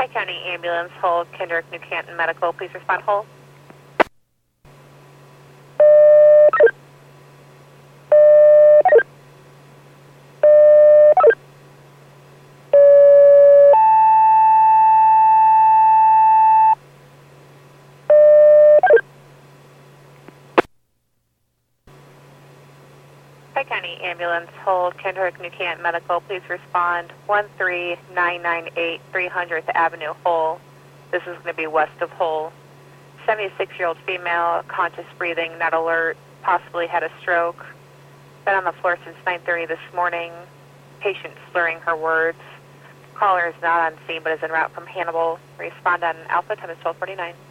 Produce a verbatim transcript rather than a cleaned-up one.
County Ambulance, hold. Kendrick, New Canton Medical, please respond, hold. Pike County Ambulance, hold. Kendrick, New Canton Medical, please respond. one three nine nine eight three hundredth Avenue, Hull. This is going to be west of Hull. seventy-six-year-old female, conscious breathing, not alert, possibly had a stroke. Been on the floor since nine thirty this morning. Patient slurring her words. Caller is not on scene but is en route from Hannibal. Respond on Alpha, time is twelve forty-nine.